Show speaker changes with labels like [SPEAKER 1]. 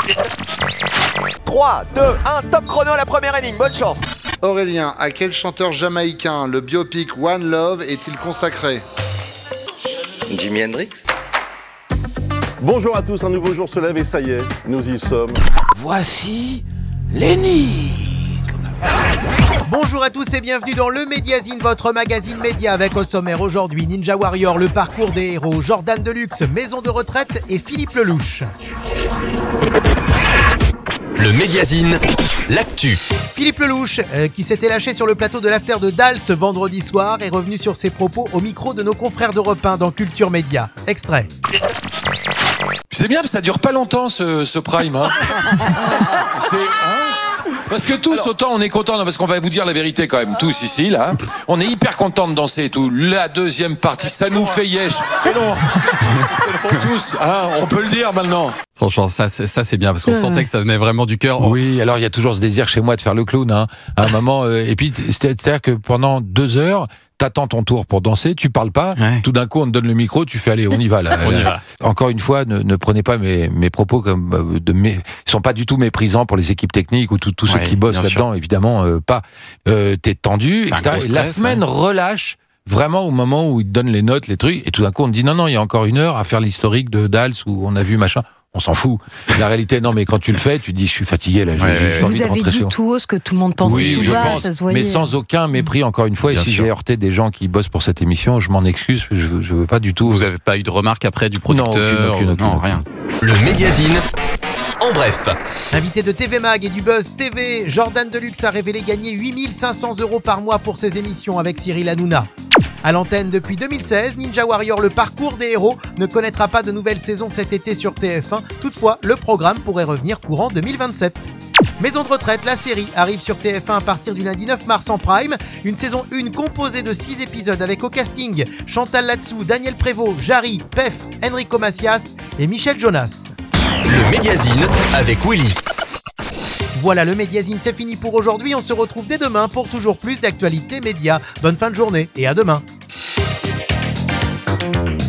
[SPEAKER 1] 3, 2, 1, top chrono à la première énigme, bonne chance.
[SPEAKER 2] Aurélien, à quel chanteur jamaïcain le biopic One Love est-il consacré ?
[SPEAKER 3] Jimi Hendrix.
[SPEAKER 4] Bonjour à tous, un nouveau jour se lève et ça y est, nous y sommes.
[SPEAKER 5] Voici l'énigme. Bonjour à tous et bienvenue dans le Mediazine, votre magazine média avec au sommaire aujourd'hui Ninja Warrior, le parcours des héros, Jordan Deluxe, maison de retraite et Philippe Lelouch.
[SPEAKER 6] Le Mediazine, l'actu.
[SPEAKER 5] Philippe Lelouch, qui s'était lâché sur le plateau de l'after de Dals ce vendredi soir, est revenu sur ses propos au micro de nos confrères d'Europe 1 dans Culture Média. Extrait.
[SPEAKER 7] C'est bien, ça dure pas longtemps ce prime. Hein. Parce que tous, autant on est contents, parce qu'on va vous dire la vérité quand même, tous ici, là, on est hyper contents de danser et tout. La deuxième partie, ça nous fait yesh. Et non, tous, hein, on peut le dire maintenant.
[SPEAKER 8] Franchement, ça c'est bien, parce qu'on sentait que ça venait vraiment du cœur.
[SPEAKER 7] Oui, alors il y a toujours ce désir chez moi de faire le clown, hein, à un moment. Et puis, c'est-à-dire que pendant 2 heures, t'attends ton tour pour danser, tu parles pas, tout d'un coup on te donne le micro, tu fais allez, on y va là.
[SPEAKER 8] On y va.
[SPEAKER 7] Encore une fois, ne prenez pas mes propos comme ils sont pas du tout méprisants pour les équipes techniques ou tous ceux qui bossent là-dedans, évidemment pas. T'es tendu, etc. Et la semaine relâche vraiment au moment où ils te donnent les notes, les trucs, et tout d'un coup on te dit non, il y a encore 1 heure à faire l'historique de Dals où on a vu machin. On s'en fout. La réalité, non, mais quand tu le fais, tu dis, je suis fatigué, là, j'ai juste envie de rentrer.
[SPEAKER 9] Vous avez dit tout haut ce que tout le monde pensait tout bas, ça se voyait.
[SPEAKER 7] Mais sans aucun mépris, encore une fois, et si j'ai heurté des gens qui bossent pour cette émission, je m'en excuse, je veux pas du tout.
[SPEAKER 8] Vous avez pas eu de remarques après du producteur?
[SPEAKER 7] Non, rien.
[SPEAKER 6] Le Mediazine, en bref.
[SPEAKER 5] Invité de TV Mag et du Buzz TV, Jordan Deluxe a révélé gagner 8 500 € par mois pour ses émissions avec Cyril Hanouna. À l'antenne depuis 2016, Ninja Warrior, le parcours des héros, ne connaîtra pas de nouvelle saison cet été sur TF1. Toutefois, le programme pourrait revenir courant 2027. Maison de retraite, la série, arrive sur TF1 à partir du lundi 9 mars en prime. Une saison 1 composée de 6 épisodes avec au casting Chantal Latsou, Daniel Prévost, Jarry, Pef, Enrico Macias et Michel Jonas.
[SPEAKER 6] Le Mediazine avec Willy.
[SPEAKER 5] Voilà, le Mediazine, c'est fini pour aujourd'hui. On se retrouve dès demain pour toujours plus d'actualités médias. Bonne fin de journée et à demain.